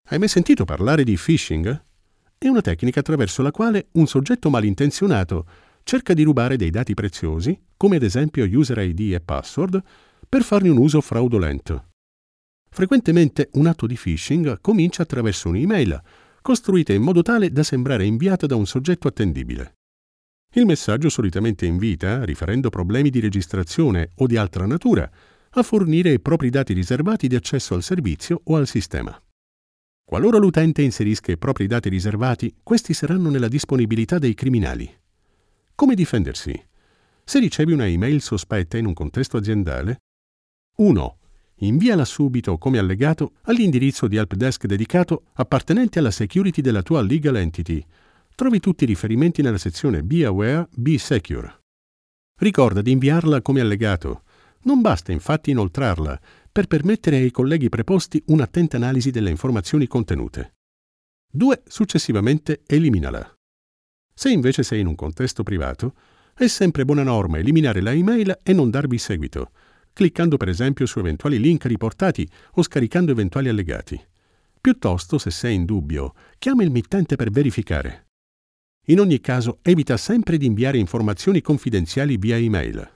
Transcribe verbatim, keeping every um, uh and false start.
Hai mai sentito parlare di phishing? È una tecnica attraverso la quale un soggetto malintenzionato cerca di rubare dei dati preziosi, come ad esempio user I D e password, per farne un uso fraudolento. Frequentemente un atto di phishing comincia attraverso un'email, costruita in modo tale da sembrare inviata da un soggetto attendibile. Il messaggio solitamente invita, riferendo problemi di registrazione o di altra natura, a fornire i propri dati riservati di accesso al servizio o al sistema. Qualora l'utente inserisca i propri dati riservati, questi saranno nella disponibilità dei criminali. Come difendersi? Se ricevi una email sospetta in un contesto aziendale, uno. Inviala subito come allegato all'indirizzo di helpdesk dedicato appartenente alla security della tua legal entity. Trovi tutti i riferimenti nella sezione Be Aware, Be Secure. Ricorda di inviarla come allegato. Non basta infatti inoltrarla per permettere ai colleghi preposti un'attenta analisi delle informazioni contenute. due. Successivamente eliminala. Se invece sei in un contesto privato, è sempre buona norma eliminare la email e non darvi seguito, cliccando per esempio su eventuali link riportati o scaricando eventuali allegati. Piuttosto, se sei in dubbio, chiama il mittente per verificare. In ogni caso, evita sempre di inviare informazioni confidenziali via email.